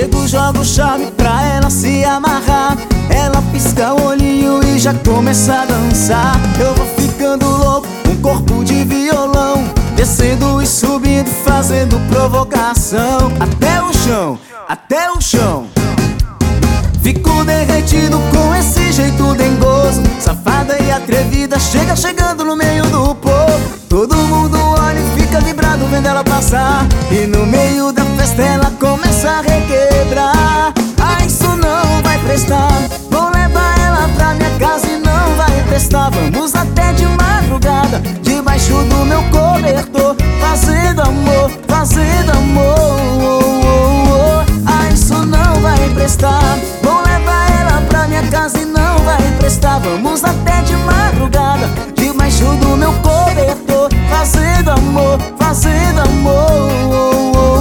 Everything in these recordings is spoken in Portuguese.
Chego, jogo charme pra ela se amarrar. Ela pisca o olhinho e já começa a dançar. Eu vou ficando louco, um corpo de violão, descendo e subindo, fazendo provocação. Até o chão, até o chão. Fico derretido com esse jeito dengoso, safada e atrevida, chega chegando no meio do povo. Todo mundo olha e fica vibrado vendo ela passar, e no meio da festa ela começa a requebrar. Ah, isso não vai prestar, vou levar ela pra minha casa e não vai prestar. Vamos até de madrugada, debaixo do meu cobertor, fazendo amor, fazendo amor. Ah, isso não vai prestar, vou levar ela pra minha casa e não vai prestar. Vamos até de madrugada, debaixo do meu cobertor, fazendo amor, fazendo amor.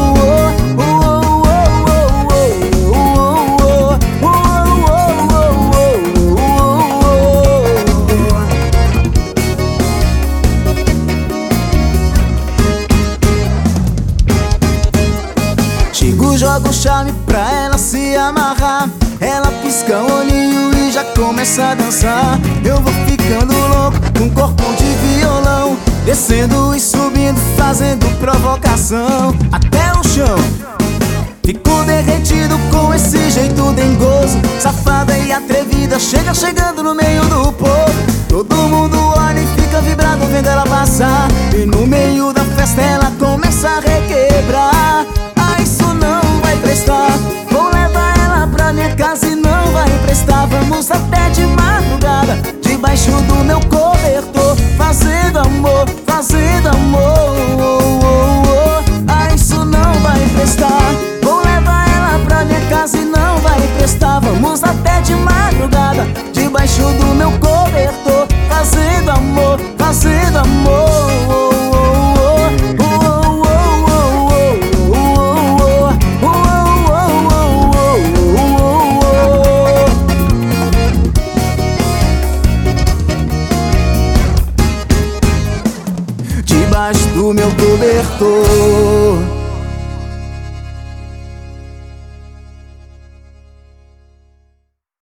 Chego, jogo charme pra ela se amarrar. Ela pisca o olhinho e já começa a dançar. Eu vou ficando louco, com corpo de violão, descendo e subindo, fazendo provocação. Até o chão. Fico derretido com esse jeito dengoso, safada e atrevida, chega chegando no meio do povo. Todo mundo olha e fica vibrado vendo ela passar, e no meio da festa ela começa a requebrar. Ah, isso não vai prestar, vou levar ela pra minha casa e não vai prestar. Vamos até de madrugada, debaixo do meu cobertor, fazendo amor, fazendo amor. Ah, isso não vai prestar, vou levar ela pra minha casa e não vai prestar. Vamos até de madrugada, debaixo do meu cobertor, fazendo amor, fazendo amor. Debaixo do meu cobertor.